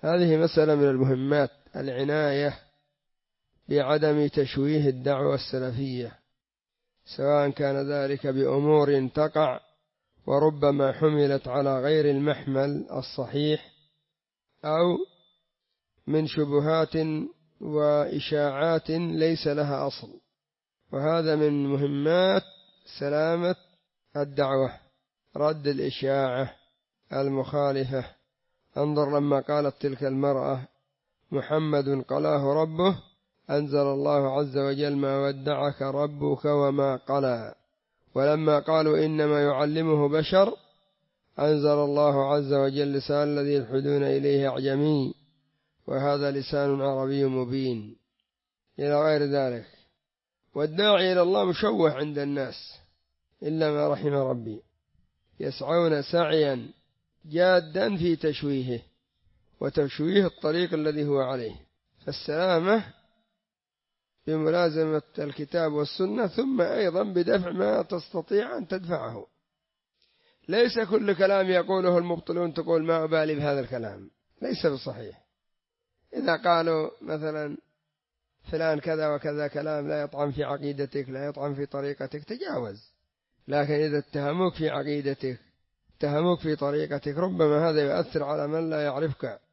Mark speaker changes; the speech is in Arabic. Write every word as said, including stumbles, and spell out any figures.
Speaker 1: هذه مسألة من المهمات، العناية بعدم تشويه الدعوة السلفية، سواء كان ذلك بأمور تقع وربما حملت على غير المحمل الصحيح، أو من شبهات وإشاعات ليس لها أصل. وهذا من مهمات سلامة الدعوة، رد الإشاعة المخالفة. انظر لما قالت تلك المرأة محمد قلاه ربه، أنزل الله عز وجل ما ودعك ربك وما قلى. ولما قالوا إنما يعلمه بشر، أنزل الله عز وجل لسان الذي يلحدون إليه أعجمي وهذا لسان عربي مبين، إلى غير ذلك. والداعي إلى الله مشوه عند الناس إلا ما رحم ربي، يسعون سعيا جادا في تشويهه وتشويه الطريق الذي هو عليه. فالسلامة بملازمة الكتاب والسنة، ثم أيضا بدفع ما تستطيع أن تدفعه. ليس كل كلام يقوله المبطلون تقول ما أبالي بهذا الكلام، ليس بصحيح. إذا قالوا مثلا فلان كذا وكذا كلام لا يطعن في عقيدتك، لا يطعن في طريقتك، تجاوز. لكن إذا اتهموك في عقيدتك، اتهموك في طريقتك، ربما هذا يؤثر على من لا يعرفك